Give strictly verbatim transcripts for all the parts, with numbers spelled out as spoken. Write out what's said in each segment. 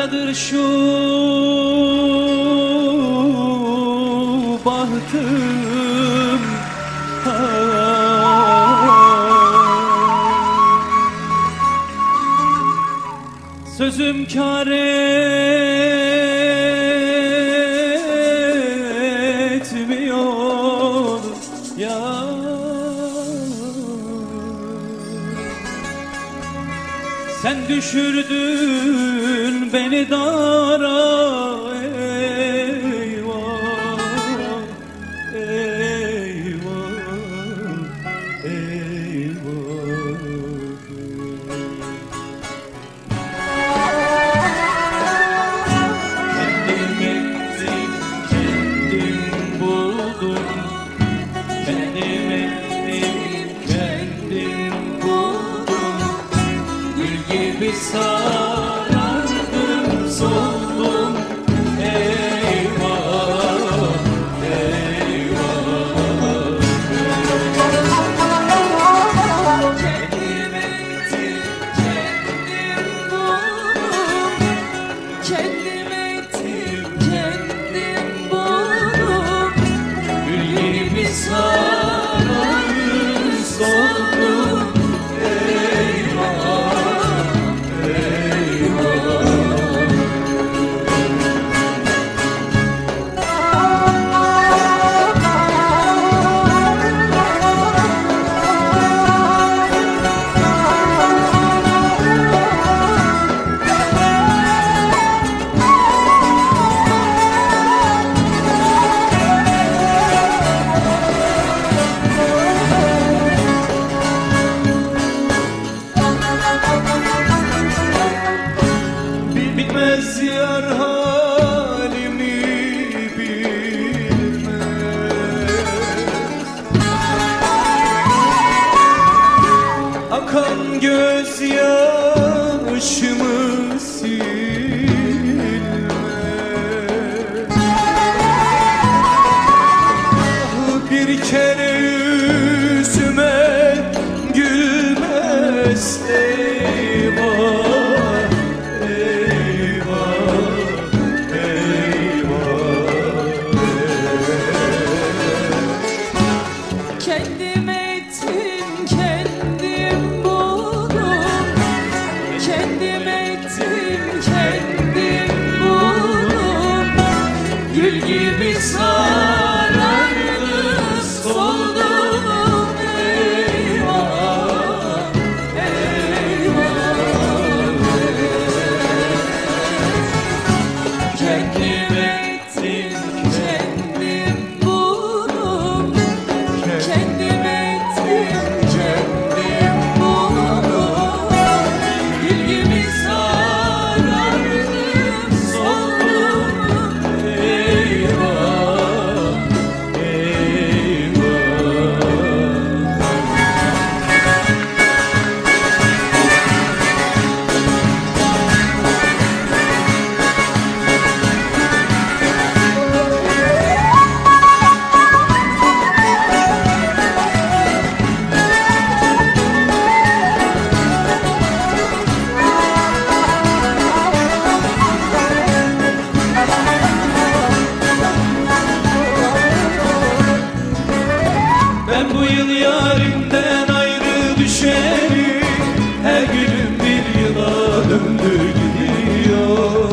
Karadır şu bahtım, sözüm kâr etmiyor ya. Sen düşürdün beni dara, eyvah, eyvah, eyvah. Kendim ettim, kendim buldum. Kendim ettim, kendim buldum. Gül gibi sarardım, soldum. Eyvah, eyvah. Kendim ettim, kendim buldum. Kendim ettim, kendim buldum. Gül gibi sarardım, soldum. Bitmez yar halimi bilmez. Akan gözyaşımı silmez. Bir kere yüzüme gülmez, eyvah. Kendim ettim, kendim buldum. Kendim ettim, kendim buldum. Gül gibi sarardım, soldum. Eyvah, eyvah. Kendim ettim, Kendim buldum. Kendim ettim, kendim buldum. gül gibi sarardım, soldum. Eyvah, eyvah. Ben bu yıl yarimden ayrı düşerim. Her günüm bir yıla döndü gidiyor.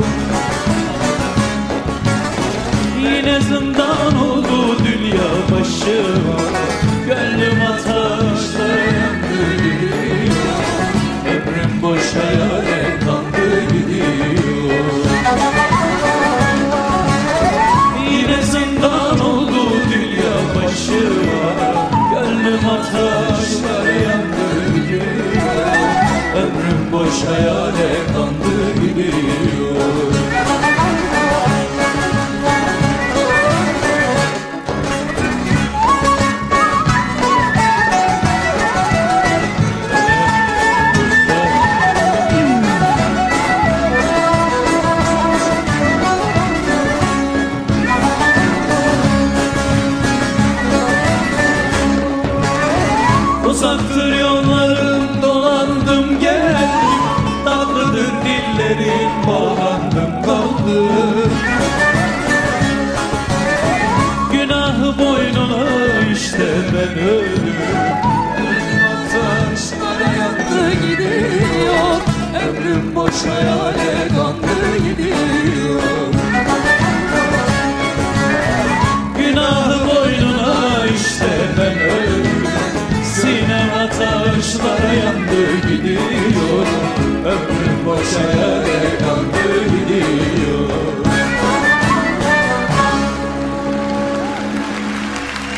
Yine zindan oldu dünya başıma. Gönlüm ateşle yandı gidiyor. Ömrüm boşa yâre kandı gidiyor. Yine zindan oldu dünya başıma. Gönlüm ateşler yandı gidiyor. Ömrüm boş hayale kandı gidiyor. Uzaktır yollarım, dolandım geldim. Dağ Sevdiğim bağlandım kaldım. Günahı boynuna işte ben öldüm. Taşlara yandı gidiyor, ömrüm boş hayale kandı gidiyor. Günahı boynuna işte ben öldüm. Sinem taşlara yandı